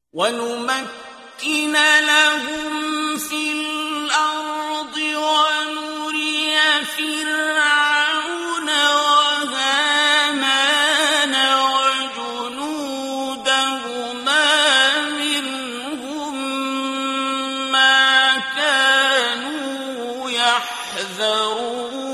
وَنُمَكِّنَ لَهُمْ فِي الْأَرْضِ وَنُرِيَ فِرْعَوْنَ وَهَامَانَ وَجُنُودَهُمَا مِنْهُم مَّا كَانُوا يَحْذَرُونَ